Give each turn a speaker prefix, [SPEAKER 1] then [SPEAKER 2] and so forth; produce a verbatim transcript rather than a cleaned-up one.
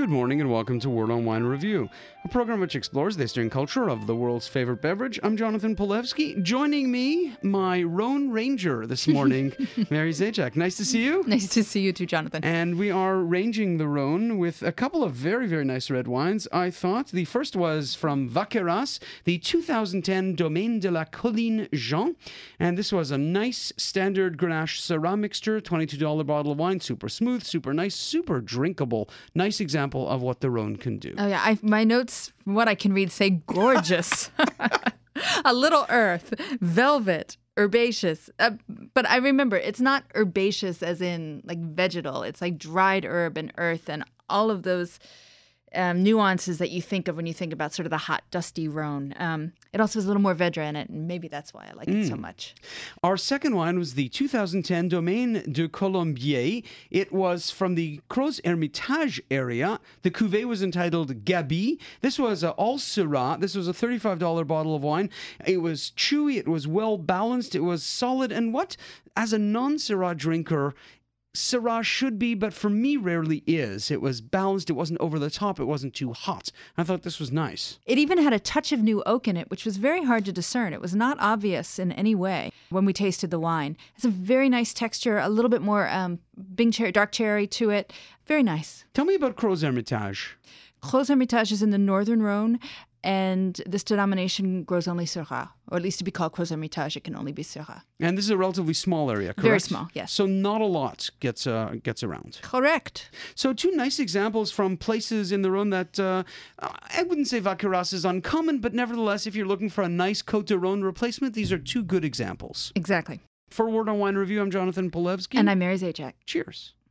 [SPEAKER 1] Good morning and welcome to Word on Wine Review, a program which explores the history and culture of the world's favorite beverage. I'm Jonathan Polewski. Joining me, my Rhone Ranger this morning, Mary Zajac. Nice to see you.
[SPEAKER 2] Nice to see you too, Jonathan.
[SPEAKER 1] And we are ranging the Rhone with a couple of very, very nice red wines, I thought. The first was from Vaqueras, the two thousand ten Domaine de la Colline Jean. And this was a nice standard Grenache Syrah mixture, twenty-two dollars bottle of wine, super smooth, super nice, super drinkable. Nice example of what the Rhone can do.
[SPEAKER 2] Oh, yeah. I, my notes, from what I can read, say gorgeous. A little earth, velvet, herbaceous. Uh, but I remember, it's not herbaceous as in like vegetal. It's like dried herb and earth and all of those um, nuances that you think of when you think about sort of the hot, dusty Rhone. Um, it also has a little more Vedra in it, and maybe that's why I like mm. it so much. Our
[SPEAKER 1] second wine was the two thousand ten Domaine de Colombier. It was from the Crozes Hermitage area. The cuvée was entitled Gabi. This was uh, all Syrah. This was a thirty-five dollars bottle of wine. It was chewy. It was well balanced. It was solid. And what, as a non-Syrah drinker, Syrah should be, but for me rarely is. It was balanced, it wasn't over the top, it wasn't too hot. I thought this was nice.
[SPEAKER 2] It even had a touch of new oak in it, which was very hard to discern. It was not obvious in any way when we tasted the wine. It's a very nice texture, a little bit more um, Bing cherry, dark cherry to it. Very nice.
[SPEAKER 1] Tell me about Crozes Hermitage.
[SPEAKER 2] Crozes Hermitage is in the northern Rhone, and this denomination grows only Syrah, or at least to be called Crozes Hermitage, it can only be Syrah.
[SPEAKER 1] And this is a relatively small area, correct?
[SPEAKER 2] Very small, yes.
[SPEAKER 1] So not a lot gets uh, gets around.
[SPEAKER 2] Correct.
[SPEAKER 1] So two nice examples from places in the Rhone that, uh, I wouldn't say Vaqueras is uncommon, but nevertheless, if you're looking for a nice Côte de Rhone replacement, these are two good examples.
[SPEAKER 2] Exactly.
[SPEAKER 1] For Word on Wine Review, I'm Jonathan Polewski.
[SPEAKER 2] And I'm Mary Zajac.
[SPEAKER 1] Cheers.